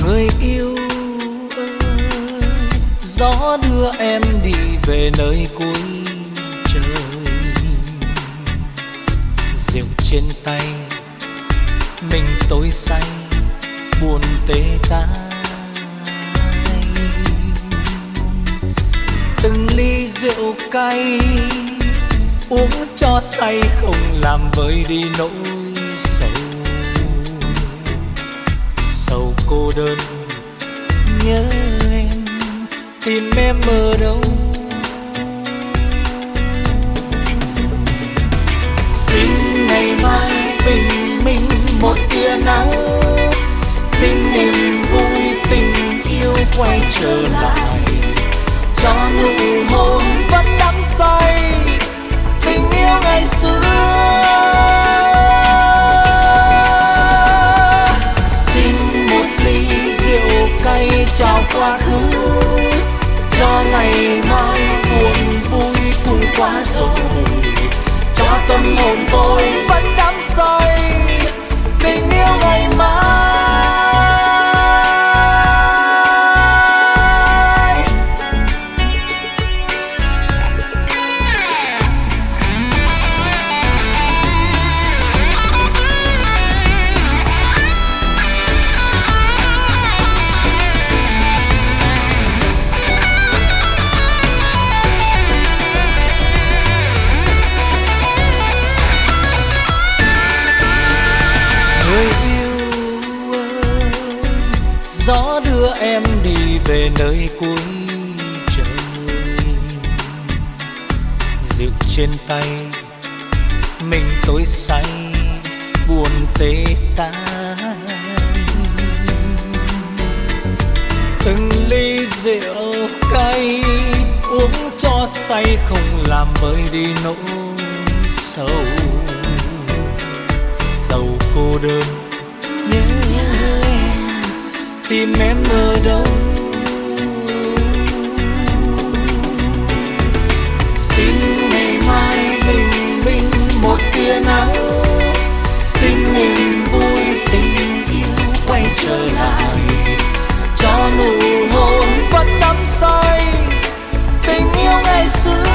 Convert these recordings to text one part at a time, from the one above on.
Người yêu ơi, gió đưa em đi về nơi cuối trời. Rượu trên tay mình tối say buồn tê tái. Từng ly rượu cay uống cho say không làm vơi đi nỗi sầu. Sầu cô đơn nhớ em, tìm em ở đâu. Xin ngày mai bình minh một tia nắng, xin niềm vui tình yêu quay trở lại, cho nụ hôn vẫn đắm say tình yêu ngày xưa. Xin một ly rượu cay chào quá khứ, cho ngày mai buồn vui cùng qua rồi, cho tâm hồn tôi vẫn đắm say tình yêu ngày mai. Gió đưa em đi về nơi cuối trời. Rượu trên tay mình tối say buồn tê tái. Từng ly rượu cay uống cho say không làm vơi đi nỗi sầu. Sầu cô đơn nhớ tìm em ở đâu. Xin ngày mai bình minh một tia nắng, xin niềm vui tình yêu quay trở lại, cho nụ hôn vẫn đắm say tình yêu ngày xưa.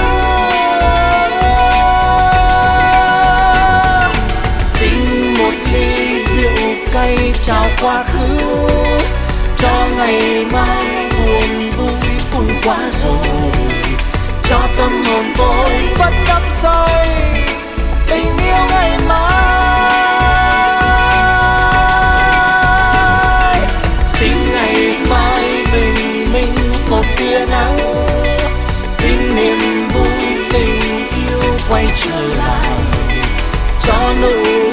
Xin một ly rượu cay chào quá khứ, cho ngày mai buồn vui cùng qua rồi, cho tâm hồn tôi vẫn đắm say tình yêu ngày mai. Xin ngày mai bình minh một tia nắng, xin niềm vui tình yêu quay trở lại, cho nụ